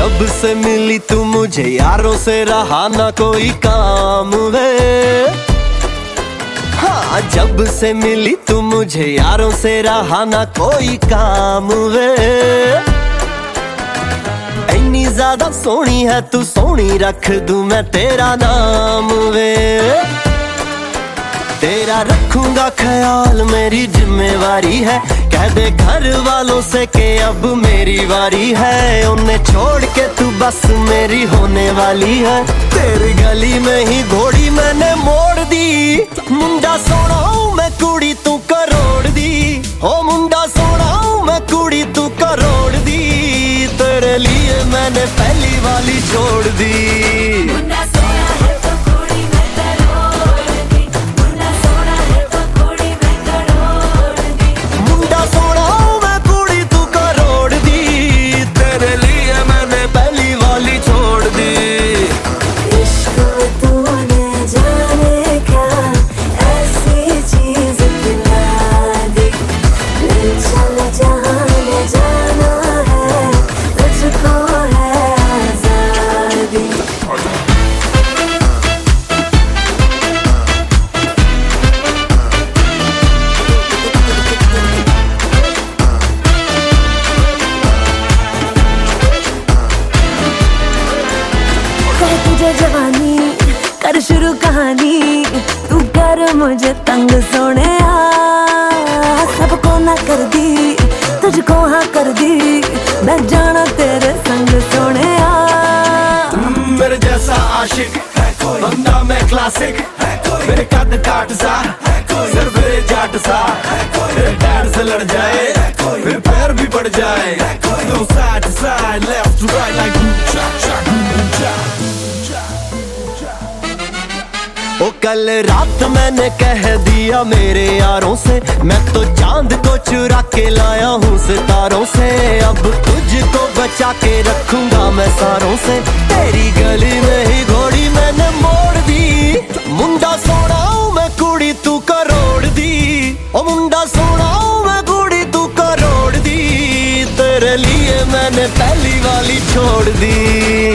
जब से मिली तू मुझे यारों से रहा ना कोई काम वे। हाँ, जब से मिली तू मुझे यारों से रहा ना कोई काम वे। इतनी ज्यादा सोहनी है तू, सोहनी रख दूं मैं तेरा नाम वे। तेरा रखूंगा ख्याल मेरी जिम्मेवारी है, कह दे घर वालों से कि अब मेरी बारी है। उन्हें छोड़ के तू बस मेरी होने वाली है। तेरी गली में ही घोड़ी मैंने मोड़ दी। मुंडा सोना हूं मैं कुड़ी तू करोड़ दी। ओ मुंडा सोना हूं मैं कुड़ी तू करोड़ दी। तेरे लिए मैंने पहली वाली छोड़ दी। तुझे जवानी कर शुरू कहानी, तू कर मुझे तंग सोने। सबको ना कर दी तुझको हाँ कर दी, मैं जाना तेरे संग सोने। मेरे जैसा आशिक बंदा मैं क्लासिक, मेरे कद काट सा सिर मेरे जाट सा। मेरे डैड से लड़ जाए फिर पैर भी पड़ जाए। Go side to side, left to right like ओ कल रात मैंने कह दिया मेरे यारों से, मैं तो चांद को चुरा के लाया हूँ सितारों से। अब तुझको बचा के रखूंगा मैं सारों से। तेरी गली में ही घोड़ी मैंने मोड़ दी। मुंडा सोना हूं मैं कुड़ी तू करोड़ दी। ओ मुंडा सोना हूं मैं कुड़ी तू करोड़ दी। तेरे लिए मैंने पहली वाली छोड़ दी।